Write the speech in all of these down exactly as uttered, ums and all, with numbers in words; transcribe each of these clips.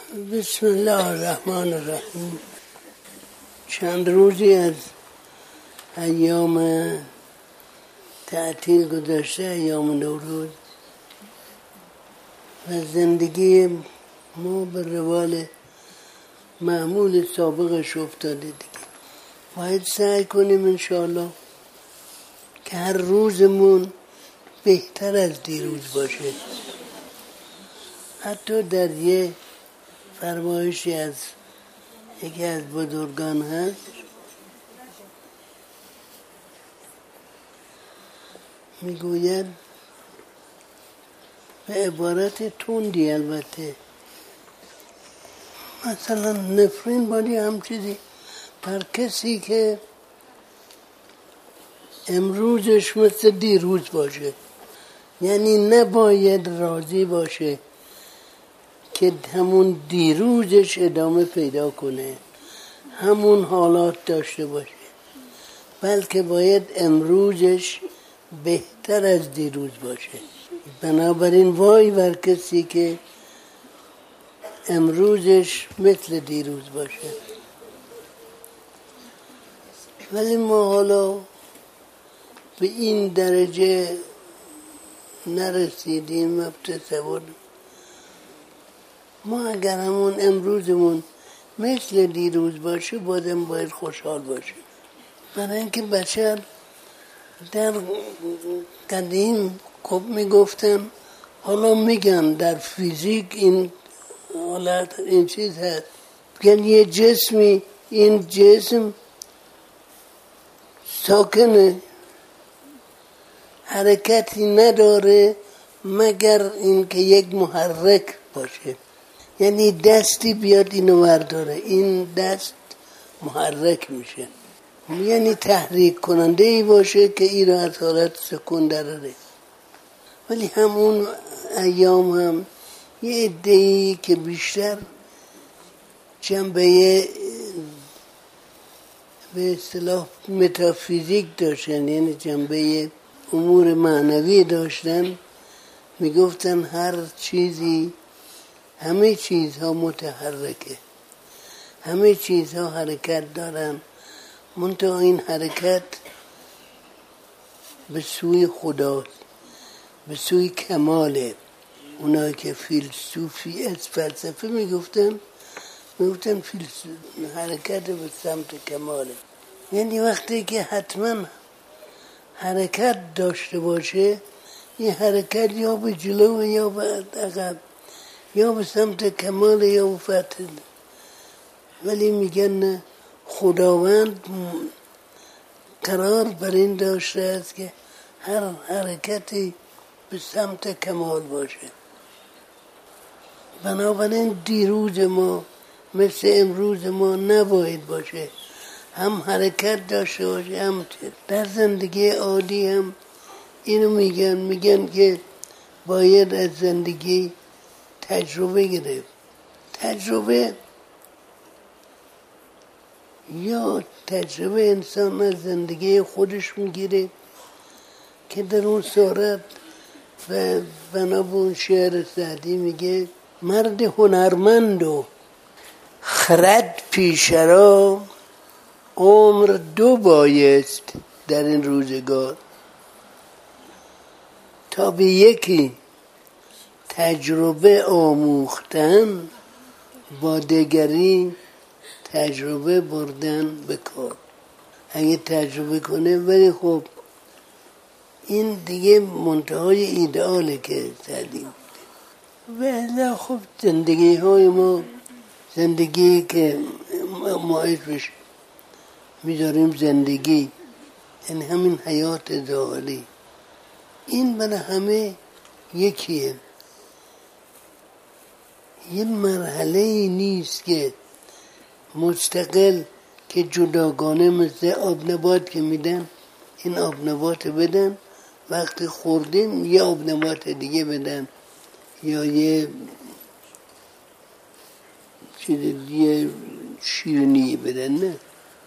بسم الله الرحمن الرحیم. چند روزی از ایام تعطیل گذشته، ایام نوروز، و زندگی ما به روال معمول سابقش افتاده دیگه. باید سعی کنیم انشاءالله که هر روزمون بهتر از دیروز باشه. حتی در یه فرمایشی از یکی از بزرگان هست، میگوید به عبارت تندی البته، مثلا نفرین بادی هم چیزی بر کسی که امروزش مثل دیروز باشه، یعنی نباید راضی باشه که همون دیروزش ادامه پیدا کنه، همون حالات داشته باشه، بلکه باید امروزش بهتر از دیروز باشه. بنابراین وای بر کسی که امروزش مثل دیروز باشه. ولی ما حالا به این درجه نرسیدیم. تصور ما اگر همون امروزمون مثل دیروز باشه، بازم باید خوشحال باشه. برای اینکه بشر در قدیم خب میگفتن، حالا میگن در فیزیک این حالت این چیز هست، میگن یه جسمی، این جسم ساکنه، حرکتی نداره مگر اینکه یک محرک باشه، یعنی دستی بیاد اینو ورداره، این دست محرک میشه، یعنی تحریک کننده ای باشه که این رو از حالت سکون دراره. ولی همون ایام هم یه عده‌ای که بیشتر جنبه به اصطلاح متافیزیک داشتن، یعنی جنبه امور معنوی داشتن، میگفتن هر چیزی، همه چیزها متحرکه، همه چیزها حرکت دارن، منتها این حرکت به سوی خداست، به سوی کماله. اونایی که فیلسوفی از فلسفه میگفتن میگفتن حرکت به سمت کماله، یعنی وقتی که حتما حرکت داشته باشه، این حرکت یا به جلو یا به عقب، یا به سمت کمال یا به فتح. ولی میگن نه، خداوند قرار بر این داشته است که هر حرکتی به سمت کمال باشه. بنابراین دیروز ما مثل امروز ما نباید باشه، هم حرکت داشته باشه، هم در زندگی عادی هم اینو میگن میگن که باید از زندگی تجربه گرفت. تجربه یا تجربه انسان از زندگی خودش میگیره که در اون صورت و بنا به اون شعر سعدی میگه مرد هنرمند و خرد پیشرا، عمر دو بایست در این روزگار، تا به یکی تجربه آموختن، با دگری تجربه بردن به کار. اگه تجربه کنه، ولی خب این دیگه منتهای ایدئاله که زدیم. و خب زندگی های ما، زندگی که ما اسمش میذاریم زندگی، یعنی همین حیات ظاهری، این برای همه یکیه. یه مرحله ای نیست که مستقل که جداگانه مثل آب نبات که میدن، این آب نبات بدن، وقتی خوردیم یه آب نبات دیگه بدن یا یه چیز دیگه شیرینی بدن. نه،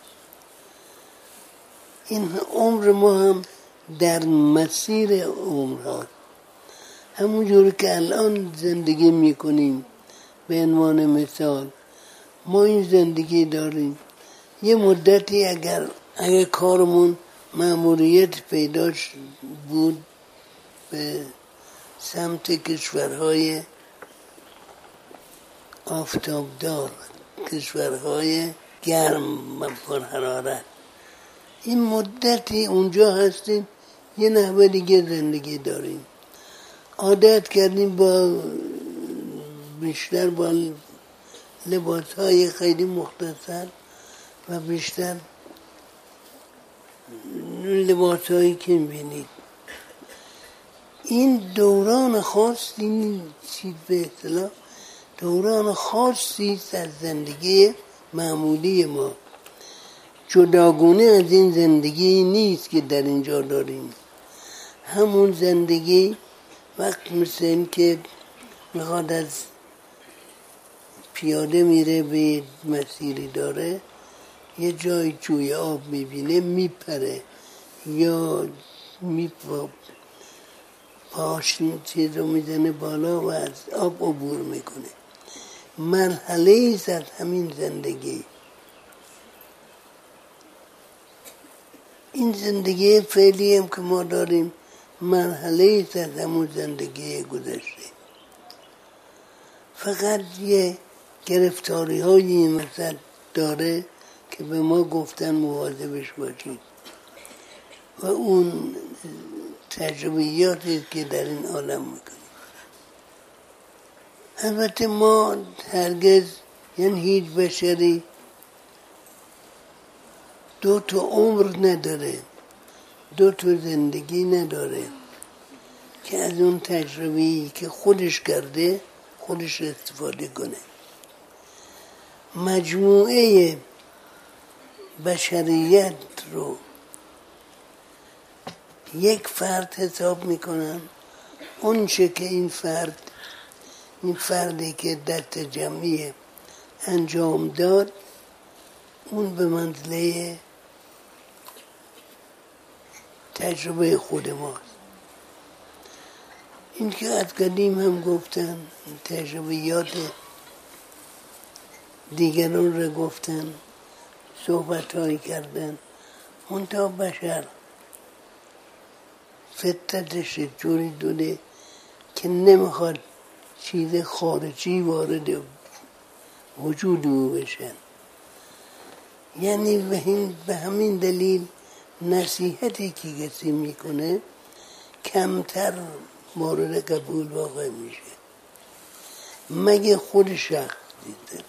این عمر ما هم در مسیر عمر ها، همون جوری که الان زندگی میکنیم به عنوان مثال ما این زندگی داریم، یه مدتی اگر اگر کارمون مأموریت پیدا بود به سمت کشورهای آفتابدار، کشورهای گرم و پرحرارت، این مدتی اونجا هستیم یه نحوه دیگه زندگی داریم، عادت کردیم با بیشتر با لباسهای خیلی مختصر و بیشتر لباسهایی که می‌بینید. این دوران خاص، این چیز به اصطلاح دوران خاصی از زندگی معمولی ما، جداگونه از این زندگی نیست که در اینجا داریم. همون زندگی وقت مثل این که میخواد از پیاده میره به مسیری داره، یه جای جوی آب میبینه میپره یا میپا پاش چیز رو میزنه بالا و از آب عبور میکنه. مرحله ایست از همین زندگی. این زندگی فعلی هم که ما داریم مرحله ایست از همون زندگی گذشته. فقط یه گرفتاری های این مثل داره که به ما گفتن مواظبش باشید و اون تجربیاتی که در این عالم میکنیم. البته ما هرگز، یعنی هیچ بشری دو تا عمر نداره، دو تا زندگی نداره که از اون تجربه‌ای که خودش کرده خودش استفاده کنه. مجموعه بشریت رو یک فرد حساب میکنن، اون چه که این فرد این فردی که دست جمعی انجام داد اون به منزله تجربه خود ماست. این که از قدیم هم گفتن، تجربیات دیگران رو گفتن، صحبت هایی کردن، منتها بشر فطرتش جوری دوده که نمیخواد چیز خارجی وارد وجود او بشن. یعنی به همین دلیل نصیحتی که کسی میکنه کمتر مورد قبول واقع میشه مگه خود شخص دیده.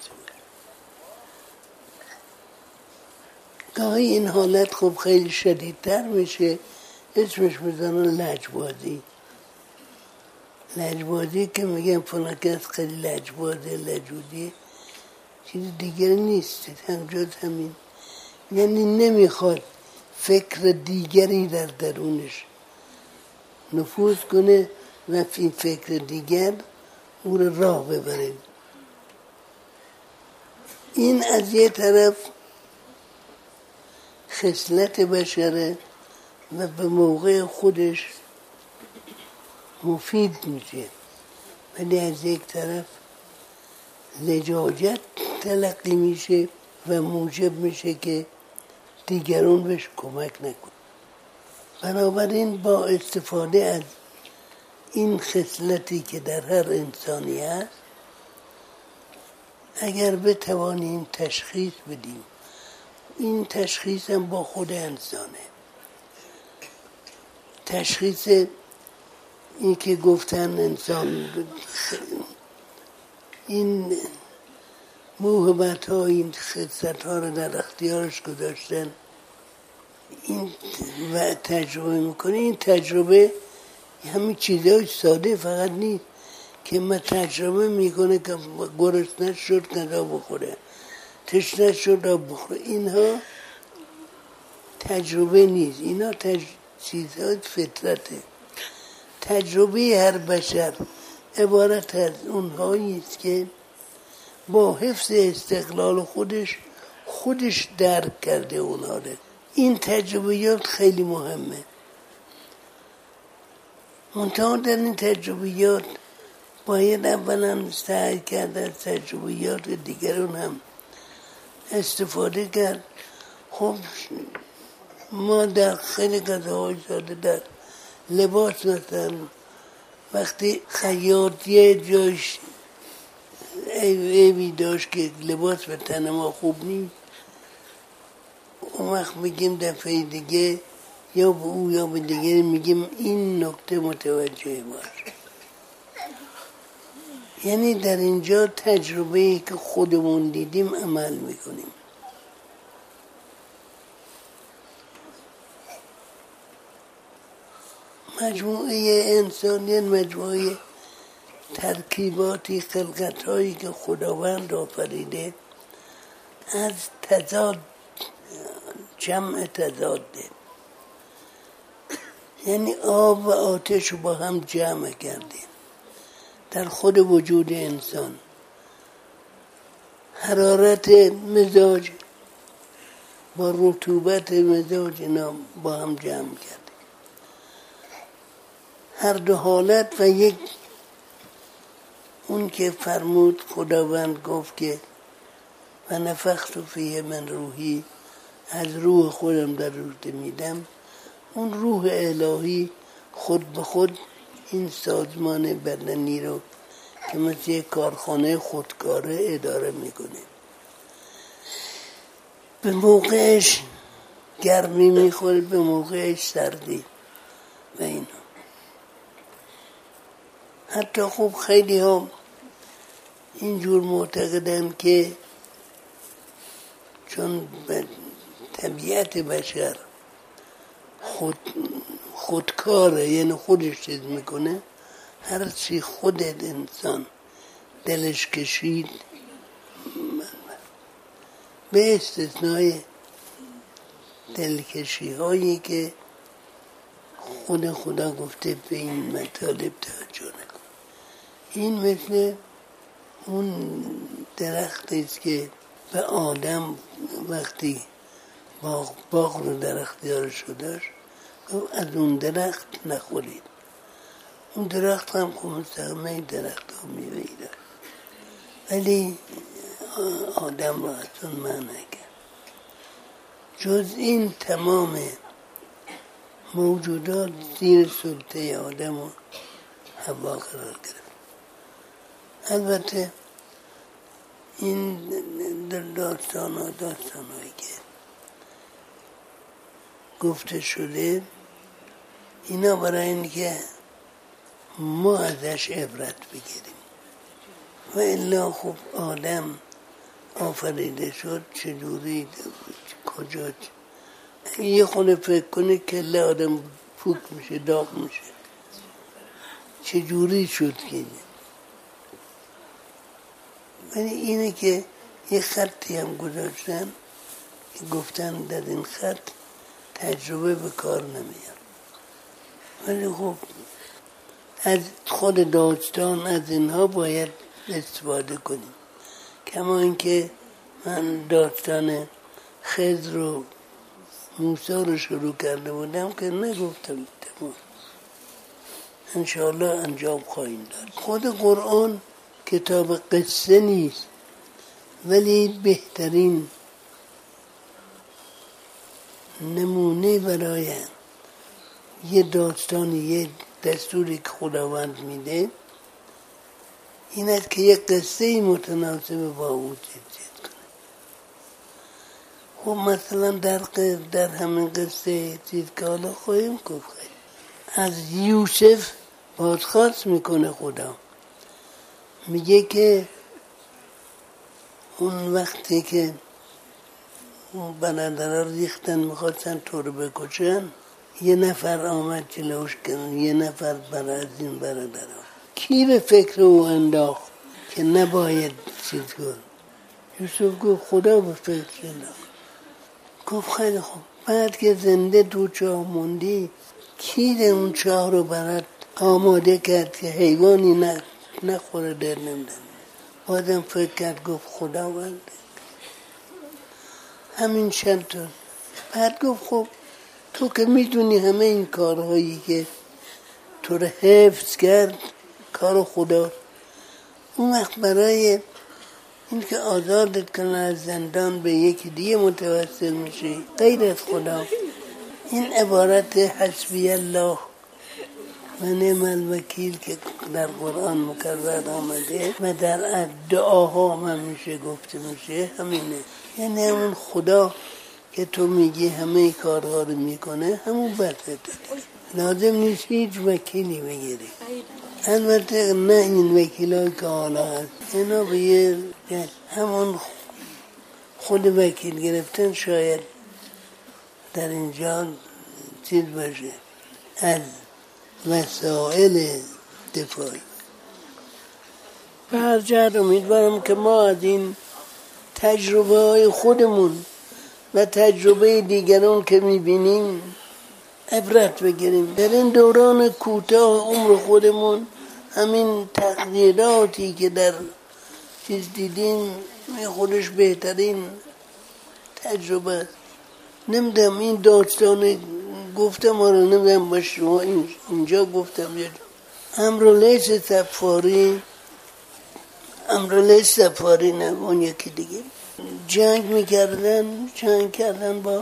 گاهی این حالت خب خیلی شدیدتر میشه، اسمش میزنن لجبازی. لجبازی که میگن فلان کس خیلی لجبازه، لجودی، چیز دیگر نیست، هم جز همین. یعنی نمیخواد فکر دیگری در درونش نفوذ کنه و این فکر دیگر او رو راه ببره. این از یه طرف خصلت بشره و به موقع خودش مفید میشه، ولی از یک طرف لجاجت تلقی میشه و موجب میشه که دیگران بهش کمک نکنه. بنابراین با استفاده از این خصلتی که در هر انسانی هست، اگر بتوانیم تشخیص بدیم، این تشخیص هم با خود انسانه. تشخیص این که گفتن انسان این موهبت ها، این خصلت ها رو در اختیارش گذاشتن، این و تجربه میکنه. این تجربه همین چیزهای ساده فقط نیست که من تجربه میکنه که گرسنه شد غذا بخوره، تشنه شد آب بخوره. اینها تجربه نیست، اینا تج... چیزهای فطرته. تجربه هر بشر عبارت از اونهایی است که با حفظ استقلال خودش خودش درک کرده اونها رو. این تجربیات خیلی مهمه. منتها در این تجربیات باید اولا سعی کرد از تجربیات دیگران هم استفاده کرد. خب ما در خیلی غذاهای ساده، در لباس مثلا وقتی خیاط یه جایش عیبی داشت که لباس به تن ما خوب نیست، اون وقت میگیم دفعه دیگه یا به او یا به دیگه میگیم این نکته متوجه باش. یعنی در اینجا تجربه‌ای که خودمون دیدیم عمل میکنیم. مجموعه انسانی مجموعه ترکیباتی خلقت‌هایی که خداوند آفریده از تضاد، جمع تضاده. یعنی آب و آتش رو با هم جمع کرده در خود وجود انسان. حرارت مزاج با رطوبت مزاج اینا با هم جمع کرده. هر دو حالت و یک اون که فرمود خداوند گفت که و نفخت فیه من روحی، از روح خودم در روح میدم. اون روح الهی خود به خود این سازمان بدنی رو که مثل یک کارخانه خودکاره اداره میکنه. به موقعش گرمی میخوره، به موقعش سردی و اینا. حتی خوب خیلی ها اینجور معتقدن که چون به طبیعت بشر خود خودکاره، یعنی خودش چیز میکنه، هر چی خود انسان دلش کشید، به استثنای دلکشی هایی که خود خدا گفته به این مطالب توجه نکن. این مثل اون درختی است که به آدم وقتی باغ, باغ رو در اختیار شدهش از اون درخت نخورید. اون درخت هم که مستقیمه درخت ها میوهی داشت، ولی آدم رو از اون منع کرد. جز این تمام موجودات زیر سلطه آدم و حوا قرار گرفت. البته این داستان ها داستان هایی که گفته شده اینا برای این که ما ازش عبرت بگیریم. و الا خب آدم آفریده شد چجوری کجا یه خونه فکر کنه کله آدم پوک میشه، داغ میشه، چجوری شد که ولی اینه که یه خطی هم گذاشتن که گفتن در این خط تجربه به کار نمیاد. ولی خب از خود داستان از اینها باید استفاده کنیم. کما اینکه من داستان خضر رو موسی رو شروع کرده بودم که نگفتم تمام، انشاءالله انجام خواهیم داد. خود قرآن کتاب قصه نیست، ولی بهترین نمونه برای یه داستان، یه دستوری که خداوند میده این است که یه قصه متناسب با او چیز کنه. خب مثلا در در همین قصه چیز که حالا خواهیم گفت، از یوسف بازخواست میکنه خدا، میگه که اون وقتی که اون برادرها ریختن میخواستن تو رو بکشن، یه نفر آمد جلوش کردن، یه نفر برای از این برادرها کی به فکر او انداخت که نباید چیز کن؟ یوسف گفت خدا به فکر انداخت. گفت خیلی خوب، بعد که زنده تو چاه موندی کی اون چاه رو برات آماده کرد که حیوانی نخوره در نمیدن؟ آدم فکر کرد گفت خداوند. همین چند تا بعد گفت خب تو که میدونی همه این کارهایی که تو رو حفظ کرد کار خدا، اون وقت برای اینکه آزادت کنه از زندان به یکی دیگه متوسل میشی غیر از خدا. این عبارت حسبی الله و نعم الوکیل که در قرآن مکرر آمده و در دعاها هم میشه گفته میشه همینه. یعنی همون خدا که تو میگی همه کارها رو میکنه همون بسته. لازم نیست هیچ وکیلی بگیری. البته نه این وکیل های که حالا هست اینا به یه همون خود وکیل گرفتن شاید در اینجا چیز باشه از وسائل دفاعی. به هر جهت امیدوارم که ما از این تجربه های خودمون و تجربه دیگران که میبینیم عبرت بگیریم. در این دوران کوتاه عمر خودمون همین تغییراتی که در چیز دیدیم خودش بهترین تجربه است. نمیدونم این داستان گفتم آره نمیدونم با شما اینجا گفتم یه امرولیس سفاری امرولیس سفاری نه اون یکی دیگه جنگ میکردن جنگ کردن با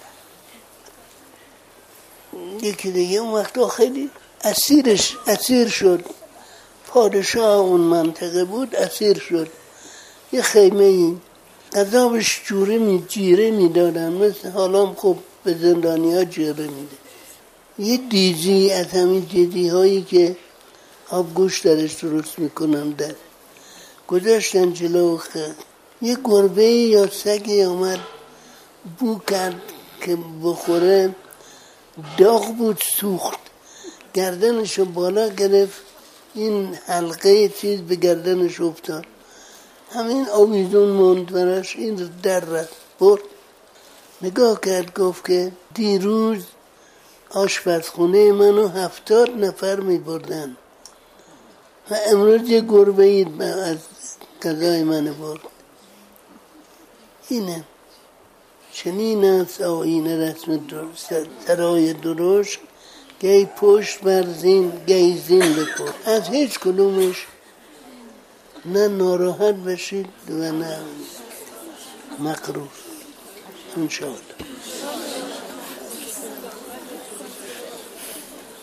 یکی دیگه. اون وقتا خیلی اسیرش اسیر شد. پادشاه اون منطقه بود اسیر شد. یه خیمه این عذابش جوره می جیره می دادن مثل حالا خب به زندانی ها جیره می ده. یه دیزی از همین دیزی هایی که آبگوش درش درست می کنن در گذاشتن جلو خیلی. یه گربه یا سگی آمد بو کرد که بخوره داغ بود سوخت گردنشو بالا گرفت این حلقه چیز به گردنش افتاد همین آویزون موند براش این در رفت برد. نگاه کرد گفت که دیروز آشپزخونه منو هفتاد نفر می بردن و امروز یه گربه اید از غذای منو برد. اینه چنین است آیین رسم سرای درشت گی پشت بر زین گی زین بکن. از هیچ کدومش نه ناراحت بشید و نه مقروض انشاءالله.